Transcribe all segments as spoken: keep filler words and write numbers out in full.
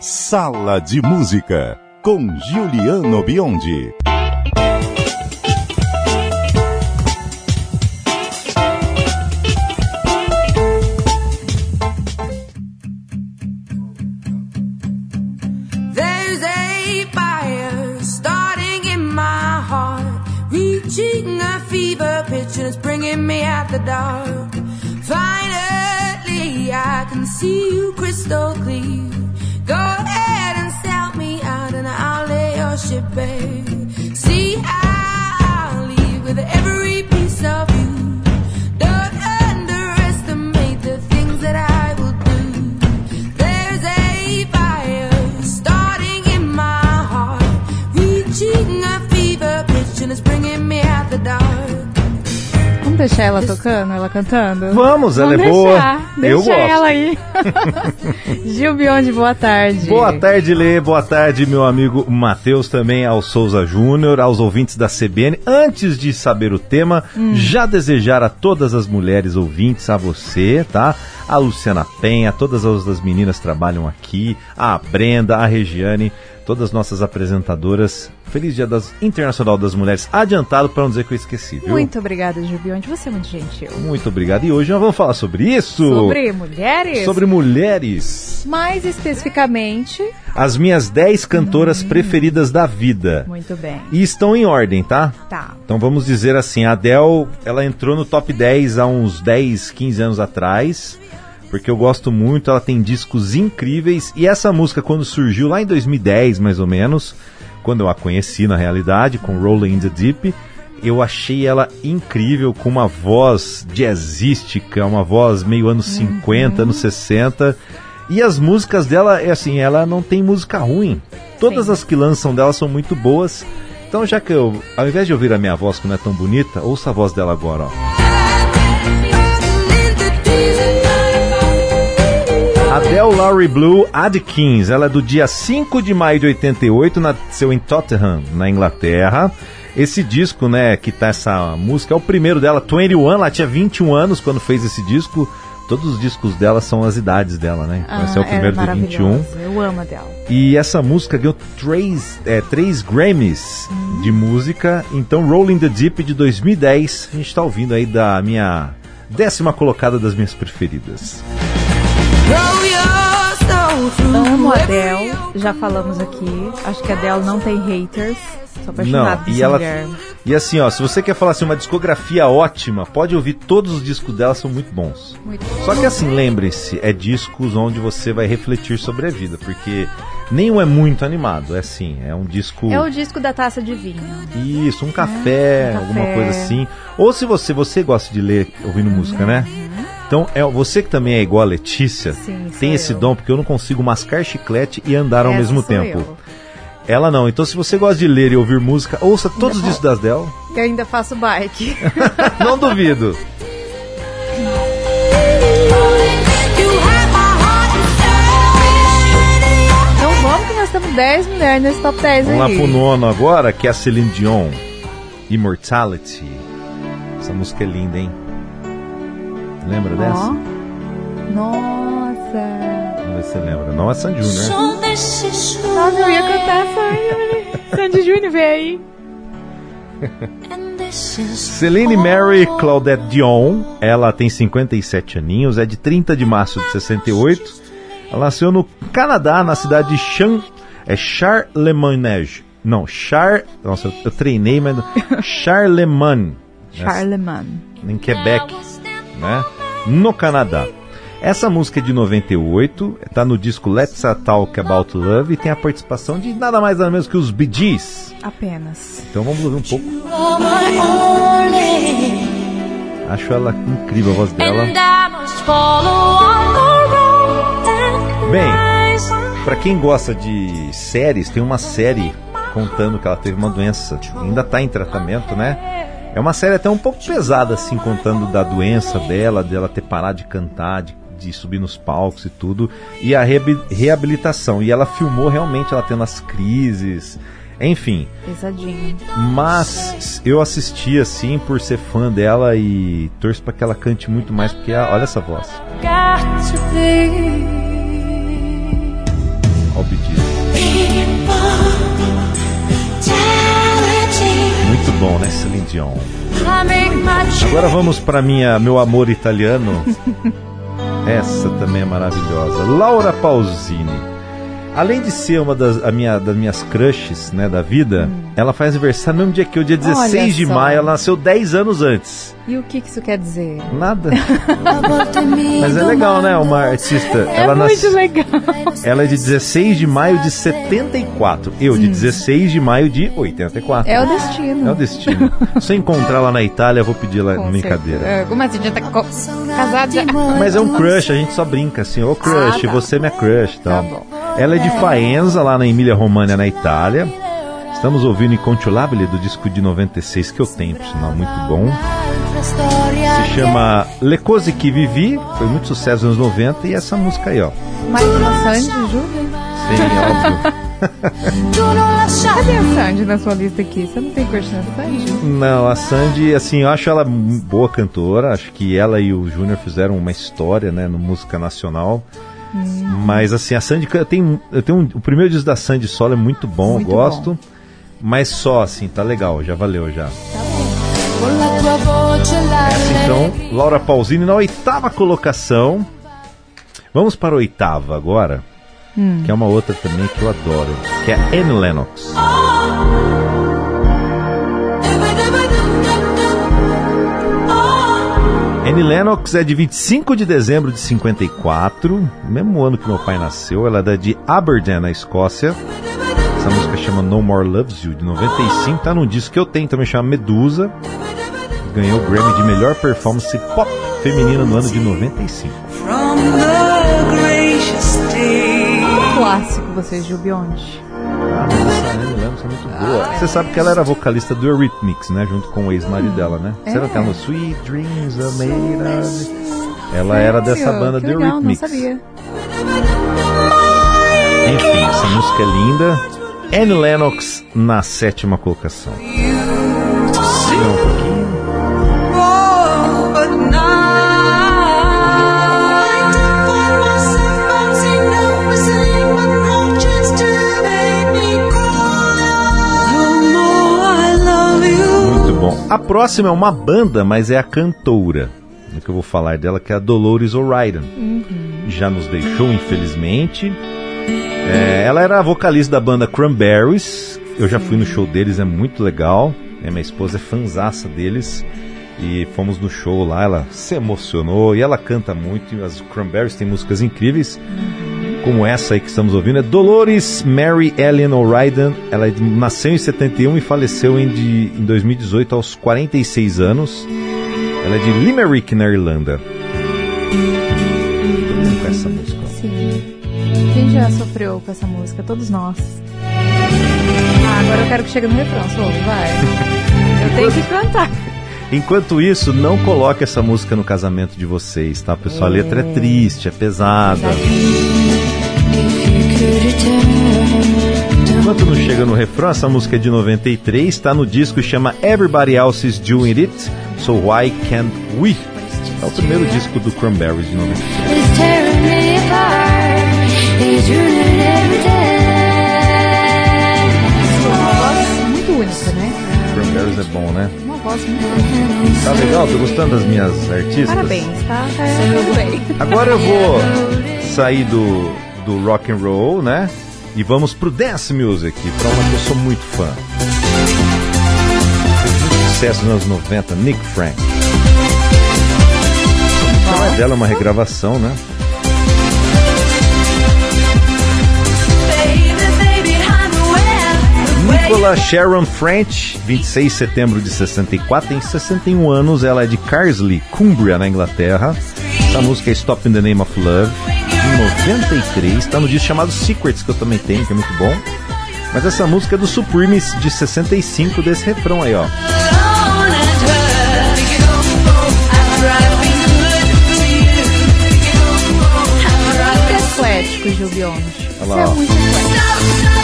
Sala de Música, com Giuliano Biondi. There's a fire starting in my heart, reaching a fever pitch and it's bringing me out the dark. Finally, I can see you crystal clear. Go ahead and sell me out and I'll lay your ship bare. See, I'll leave with every piece of you. Don't underestimate the things that I will do. There's a fire starting in my heart, reaching a fever pitch and it's bringing me out the dark. Vamos deixar ela tocando, ela cantando? Vamos, ela Vamos é boa. deixar, deixa Eu gosto. ela aí. Gil Biondi, boa tarde. Boa tarde, Lê. Boa tarde, meu amigo Matheus, também ao Souza Júnior, aos ouvintes da C B N. Antes de saber o tema, hum. já desejar a todas as mulheres ouvintes, a você, tá? A Luciana Penha, todas as das meninas que trabalham aqui, a Brenda, a Regiane, todas as nossas apresentadoras. Feliz Dia das Internacional das Mulheres, adiantado para não dizer que eu esqueci, viu? Muito obrigada, Gil Biondi, você é muito gentil. Muito obrigado. E hoje nós vamos falar sobre isso. Sobre mulheres? Sobre mulheres. Mais especificamente... as minhas dez cantoras hum. preferidas da vida. Muito bem. E estão em ordem, tá? Tá. Então vamos dizer assim, a Adele, ela entrou no top dez há uns dez, quinze anos atrás, porque eu gosto muito, ela tem discos incríveis, e essa música quando surgiu lá em dois mil e dez, mais ou menos, quando eu a conheci na realidade, com Rolling in the Deep, eu achei ela incrível, com uma voz jazzística, uma voz meio anos cinquenta, uhum. anos sessenta, e as músicas dela, é assim, ela não tem música ruim, todas Sim. as que lançam dela são muito boas, então já que eu, ao invés de ouvir a minha voz que não é tão bonita, ouça a voz dela agora, ó. Adele Laurie Blue Adkins, ela é do dia cinco de maio de oitenta e oito, nasceu em Tottenham, na Inglaterra. Esse disco, né, que tá essa música, é o primeiro dela, vinte e um, ela tinha vinte e um anos quando fez esse disco. Todos os discos dela são as idades dela, né? Então ah, esse é o primeiro de vinte e um. Eu amo a dela. E essa música ganhou três, é, três Grammys uhum. de música. Então, Rolling the Deep de dois mil e dez, a gente tá ouvindo aí da minha décima colocada das minhas preferidas. Amo a Adele, já falamos aqui. Acho que a Adele não tem haters. Sou apaixonada e ela mulher. E assim, ó, se você quer falar assim, uma discografia ótima, pode ouvir, todos os discos dela são muito bons. Muito Só que assim, lembre-se, é discos onde você vai refletir sobre a vida, porque nenhum é muito animado, é assim, é um disco... É o disco da taça de vinho. Isso, um café, é, um alguma café. coisa assim. Ou se você, você gosta de ler ouvindo uhum. música, né? Então, é, você que também é igual a Letícia, Sim, tem esse eu. dom, porque eu não consigo mascar chiclete e andar ao Essa mesmo tempo. Eu. Ela não. Então, se você gosta de ler e ouvir música, ouça todos os discos das Adele. Eu ainda faço bike. Não duvido. Então vamos que nós temos dez mulheres nesse top dez vamos aí. Vamos lá pro nono agora, que é a Celine Dion. Immortality. Essa música é linda, hein? Lembra oh. dessa? Nossa! Vamos ver se você lembra. Não é Sandy Júnior, né? Nossa, eu ia cantar Sandy, Sandy Júnior, vem aí. Celine Mary Claudette Dion, ela tem cinquenta e sete aninhos, é de trinta de março de sessenta e oito. Ela nasceu no Canadá, na cidade de Chan, é Charlemagne. Não, Char... Nossa, eu, eu treinei, mas... Charlemagne. Charlemagne. Em Quebec, né? No Canadá. Essa música é de noventa e oito, está no disco Let's Talk About Love e tem a participação de nada mais nada menos que os Bee Gees. Apenas. Então vamos ouvir um pouco. Acho ela incrível, a voz dela. Bem, para quem gosta de séries, tem uma série contando que ela teve uma doença, ainda está em tratamento, né? É uma série até um pouco pesada, assim, contando da doença dela, dela ter parado de cantar, de, de subir nos palcos e tudo, e a reabilitação. E ela filmou realmente ela tendo as crises, enfim. Pesadinho. Mas eu assisti, assim, por ser fã dela e torço para que ela cante muito mais, porque olha essa voz. Ó, o Bee Dion. Agora vamos para minha meu amor italiano. Essa também é maravilhosa. Laura Pausini. Além de ser uma das, a minha, das minhas crushes, né, da vida, hum. ela faz aniversário no mesmo dia que eu, dia dezesseis de maio. Ela nasceu dez anos antes. E o que, que isso quer dizer? Nada. Mas é legal, né? Uma artista. É ela muito nasce... legal. Ela é de dezesseis de maio de setenta e quatro. Eu, de hum. dezesseis de maio de oitenta e quatro. É o destino. É o destino. Se eu encontrar lá na Itália, eu vou pedir lá na brincadeira. É, como assim? Já tá co- casado já? Mas é um crush, a gente só brinca assim. Ô crush, ah, tá. Você é minha crush e tal. Tá bom. Ela é de Faenza, lá na Emília-Romagna, na Itália. Estamos ouvindo Inconsolabile, do disco de noventa e seis, que eu tenho, por sinal, muito bom. Se chama Le Cose Che Vivi, foi muito sucesso nos anos noventa, e essa música aí, ó. Mais uma Sandy, Júlia? Sim, óbvio. Cadê a Sandy na sua lista aqui? Você não tem crush na Sandy? Não, a Sandy, assim, eu acho ela boa cantora, acho que ela e o Júnior fizeram uma história, né, no música nacional. Hum. Mas assim, a Sandy, eu tenho, eu tenho um, o primeiro disco da Sandy solo é muito bom, muito eu gosto, bom. Mas só assim, tá legal, já valeu já. Tá bom. Essa então, Laura Pausini na oitava colocação. Vamos para a oitava agora, hum. que é uma outra também que eu adoro, que é Annie Lennox. Annie Lennox é de vinte e cinco de dezembro de cinquenta e quatro, mesmo ano que meu pai nasceu. Ela é de Aberdeen, na Escócia. Essa música chama No More Loves You, de noventa e cinco. Tá num disco que eu tenho, também chama Medusa. Ganhou o Grammy de melhor performance pop feminina no ano de noventa e cinco. Um clássico, vocês, Gil Biondi. Ah, mas essa Annie Lennox é muito boa. Você sabe que ela era vocalista do Eurythmics, né? Junto com o ex-marido dela, né? É. Você não tá no Sweet Dreams Are Made of... Ela era dessa banda do Eurythmics. Não sabia. Enfim, essa música é linda. Annie Lennox na sétima colocação. Siga um pouquinho. A próxima é uma banda, mas é a cantora, o que eu vou falar dela, que é a Dolores O'Riordan. Uhum. Já nos deixou, infelizmente. É, ela era a vocalista da banda Cranberries. Eu já fui no show deles, é muito legal. É, minha esposa é fanzaça deles. E fomos no show lá, ela se emocionou. E ela canta muito. As Cranberries têm músicas incríveis. Uhum. Como essa aí que estamos ouvindo, é Dolores Mary Ellen O'Riordan. Ela nasceu em setenta e um e faleceu em, de, em dois mil e dezoito aos quarenta e seis anos. Ela é de Limerick, na Irlanda. Todo mundo com essa música. Sim. Quem já sofreu com essa música? Todos nós. Ah, agora eu quero que chegue no refrão, Solo, vai. Eu tenho que cantar. Enquanto isso, não coloque essa música no casamento de vocês, tá, pessoal? É. A letra é triste, é pesada. Enquanto não chega no refrão, essa música é de noventa e três, está no disco e chama Everybody Else Is Doing It, So Why Can't We? É o primeiro disco do Cranberries de noventa e três. Uma voz muito única, né? Cranberries é bom, né? Uma voz muito única. Tá legal? Tô gostando das minhas artistas? Parabéns, tá? Tá tudo bem. Agora eu vou sair do, do rock and roll, né? E vamos pro dance music, pra uma que eu sou muito fã. Muito sucesso nos anos noventa, Nick Frank. Então é dela uma regravação, né? Nicola Sharon French, vinte e seis de setembro de sessenta e quatro, tem sessenta e um anos, ela é de Carsley, Cumbria, na Inglaterra. Essa música é Stop in the Name of Love, de noventa e três, está no disco chamado Secrets, que eu também tenho, que é muito bom. Mas essa música é do Supremes, de sessenta e cinco, desse refrão aí, ó. Eclético, Gil Biondi. Olha lá, ó. Isso é muito eclético.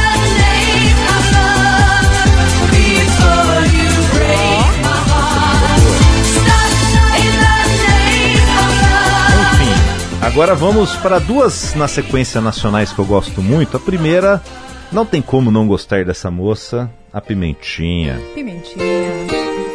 Agora vamos para duas na sequência nacionais que eu gosto muito. A primeira, não tem como não gostar dessa moça, a Pimentinha. Pimentinha.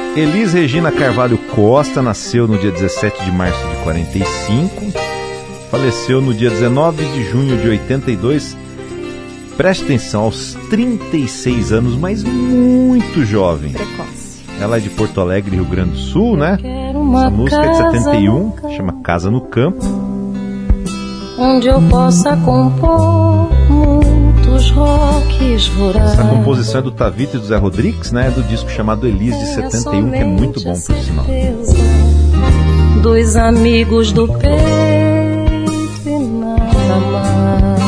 Elis Regina Carvalho Costa nasceu no dia dezessete de março de quarenta e cinco, faleceu no dia dezenove de junho de oitenta e dois. Preste atenção, aos trinta e seis anos, mas muito jovem. Precoce. Ela é de Porto Alegre, Rio Grande do Sul, né? Essa música é de setenta e um, chama Casa no Campo. Onde eu possa compor muitos rocks rurais. Essa composição é do Tavito e do Zé Rodrigues, né? É do disco chamado Elis, de setenta e um, que é muito bom, por sinal. Dos amigos do peito e nada mais.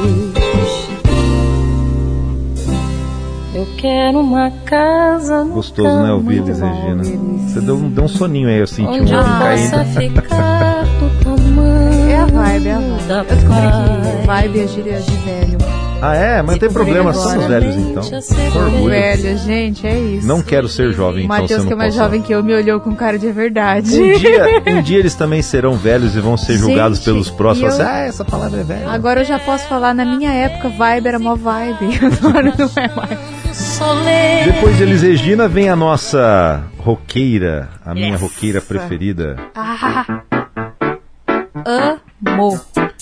Eu quero uma casa no Gostoso, né, ouvir Elis Regina? Você deu, deu um soninho aí, eu senti um onde eu olho possa caindo. ficar do tamanho. É a vibe, é a vibe. da Eu descobri paz. que vibe é gíria de velho. Ah, é? Mas não tem problema, somos velhos então. Com orgulho. Velho, gente, é isso. Não quero ser jovem, O então Matheus, você que não é mais posso. jovem que eu, me olhou com cara de verdade. Um dia, um dia eles também serão velhos e vão ser julgados Gente, pelos próximos. e eu- Ah, essa palavra é velha. Agora eu já posso falar, na minha época, vibe era mó vibe. Agora não é mais. Solene. Depois de Elis Regina vem a nossa roqueira, a minha roqueira preferida. Ah, amo.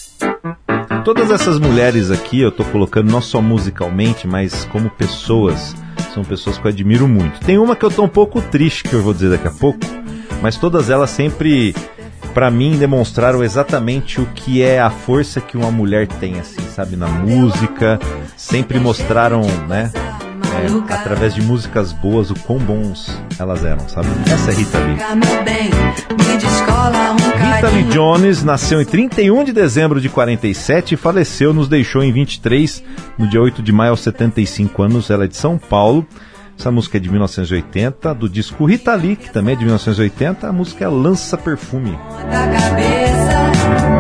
Todas essas mulheres aqui eu tô colocando não só musicalmente, mas como pessoas. São pessoas que eu admiro muito. Tem uma que eu tô um pouco triste, que eu vou dizer daqui a pouco, mas todas elas sempre, pra mim, demonstraram exatamente o que é a força que uma mulher tem, assim, sabe, na música. Sempre mostraram, né, é, através de músicas boas, o quão bons elas eram, sabe? Essa é Rita Lee. Meu bem, me descola um Rita Lee Jones nasceu em trinta e um de dezembro de quarenta e sete e faleceu, nos deixou em vinte e três, no dia oito de maio, aos setenta e cinco anos. Ela é de São Paulo. Essa música é de mil novecentos e oitenta, do disco Rita Lee, que também é de mil novecentos e oitenta. A música é Lança Perfume. da cabeça,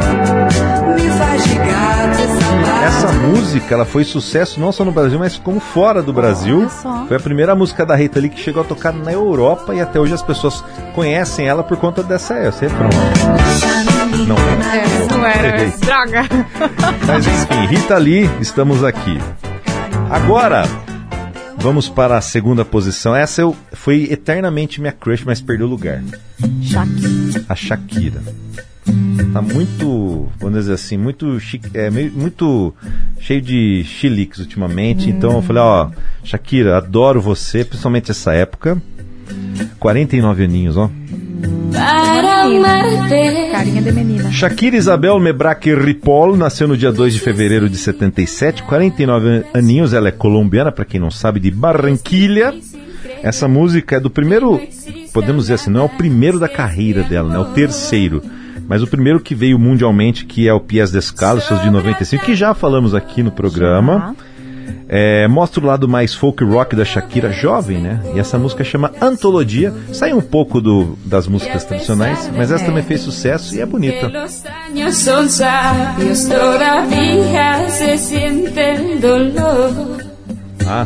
me faz de gato essa Essa música, ela foi sucesso não só no Brasil, mas como fora do Brasil. Olha só. Foi a primeira música da Rita Lee que chegou a tocar na Europa e até hoje as pessoas conhecem ela por conta dessa essa refrão. Não é. É, não era. Peguei. Droga. Mas enfim, Rita Lee, estamos aqui. Agora, vamos para a segunda posição. Essa eu, foi eternamente minha crush, mas perdeu lugar. Shakira. A Shakira. Tá muito, vamos dizer assim, muito chique, é, meio- muito cheio de chiliques ultimamente. Então eu falei, ó, Shakira, adoro você, principalmente essa época. quarenta e nove aninhos, ó. Para amarte. Carinha de menina. Shakira Isabel Mebraque Ripoll nasceu no dia dois de fevereiro de setenta e sete, quarenta e nove aninhos. Ela é colombiana, para quem não sabe, de Barranquilha. Essa música é do primeiro, podemos dizer assim, não é o primeiro da carreira dela, né? É o terceiro. Mas o primeiro que veio mundialmente, que é o Pies Descalços, de noventa e cinco, que já falamos aqui no programa. É, mostra o lado mais folk rock da Shakira, jovem, né? E essa música chama Antologia. Sai um pouco do, das músicas tradicionais, mas essa também fez sucesso e é bonita. Los años son sabios, todavía se siente el dolor. Ah,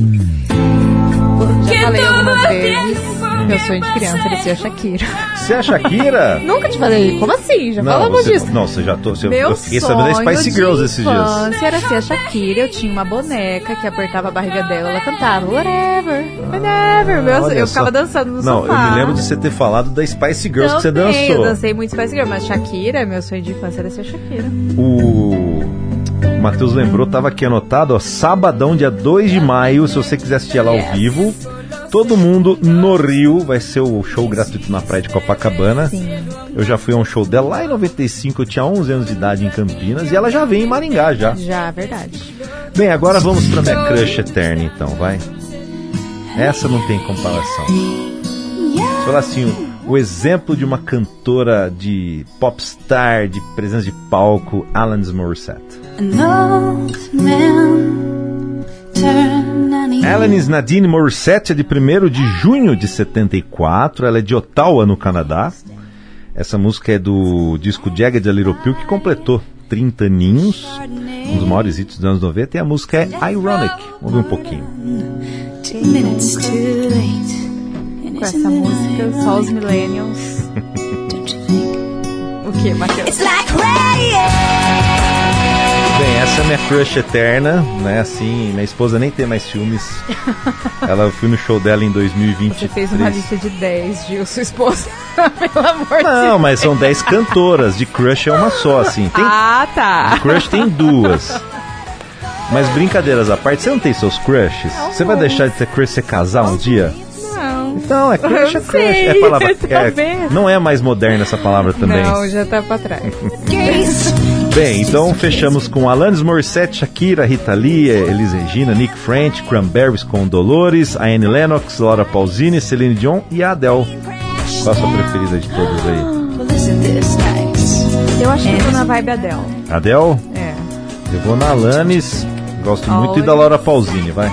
Já falei algumas vezes. Meu sonho de criança era ser a Shakira. você é a Shakira? Nunca te falei. Como assim? Já Não, falamos você, disso. não, você já tô, você, Meu eu fiquei sabendo da sonho Spice de Girls esses dias. infância era ser a Shakira. Eu tinha uma boneca que apertava a barriga dela, ela cantava whatever, whatever. Meu, Olha eu só. ficava dançando no Não, sofá. eu me lembro de você ter falado da Spice Girls que você Também, dançou. Eu dancei muito Spice Girl, mas Shakira, meu sonho de infância era ser a Shakira. O Matheus lembrou, tava aqui anotado, ó, sabadão, dia dois de maio, se você quiser assistir ela ao Yes. vivo. Todo mundo no Rio, vai ser o show gratuito na praia de Copacabana. Sim. Eu já fui a um show dela lá em noventa e cinco, eu tinha onze anos de idade em Campinas, e ela já vem em Maringá já. Já, verdade. Bem, agora vamos pra minha crush eterna então, vai. Essa não tem comparação. Você fala assim, o, o exemplo de uma cantora de popstar, de presença de palco, Alanis Morissette. Alanis Nadine Morissette é de primeiro de junho de setenta e quatro, ela é de Ottawa, no Canadá. Essa música é do disco Jagged a Little Pill, que completou trinta aninhos, um dos maiores hits dos anos noventa, e a música é Ironic. Vamos ver um pouquinho. Com essa música, só os millennials. O que, Matheus? Bem, essa Essa é minha crush eterna, né? Assim, minha esposa nem tem mais ciúmes. Ela, eu fui no show dela em dois mil e vinte e três. Você fez uma lista de dez, Gil, sua esposa. Pelo amor de Deus. Não, mas são dez cantoras. De crush é uma só, assim. Tem, ah, tá. de crush tem duas. Mas brincadeiras à parte, você não tem seus crushes? Não, você vai deixar de ter crush se casar um dia? Não. Então, é crush, é crush. Sei, É palavra, tá é, vendo? não é mais moderna essa palavra também. Não, já tá pra trás. Bem, então fechamos com Alanis Morissette, Shakira, Rita Lee, Elis Regina, Nick French, Cranberries com Dolores, a Annie Lennox, Laura Pausini, Celine Dion e a Adele. Qual a sua preferida de todas aí? Eu acho que eu tô na vibe Adele. Adele? É. Eu vou na Alanis, gosto muito, Olha. e da Laura Pausini, vai.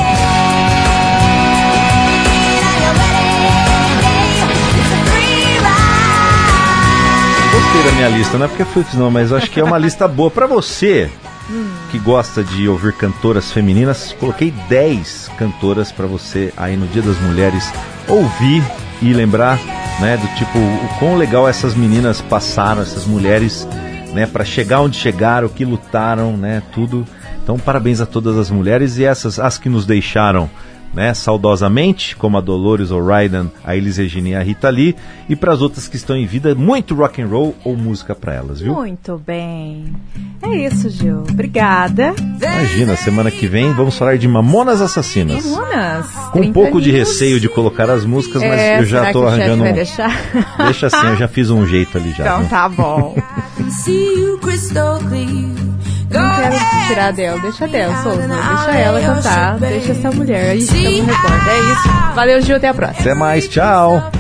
Gostei da minha lista, não é porque eu fiz não, mas eu acho que é uma lista boa pra você que gosta de ouvir cantoras femininas. Coloquei dez cantoras pra você aí no Dia das Mulheres ouvir e lembrar, né, do tipo, o quão legal essas meninas passaram, essas mulheres, né, pra chegar onde chegaram, o que lutaram, né, tudo. Então, parabéns a todas as mulheres e essas, as que nos deixaram, né, saudosamente, como a Dolores O'Riordan, a Elis Regina e a Rita Lee, e para as outras que estão em vida, muito rock and roll ou música para elas, viu? Muito bem. É isso, Gil. Obrigada. Imagina, semana que vem vamos falar de Mamonas Assassinas. Mamonas. Com um pouco de receio de colocar as músicas, mas é, eu já será tô que o chefe arranjando vai um... deixar? Deixa assim, eu já fiz um jeito ali já. Então viu? tá bom. See you crystal clear. Não quero tirar a Adele, deixa a Adele, Souza. Deixa ela cantar, deixa essa mulher. Aí estamos no recorde. É isso. Valeu, Gil, até a próxima. Até mais, tchau!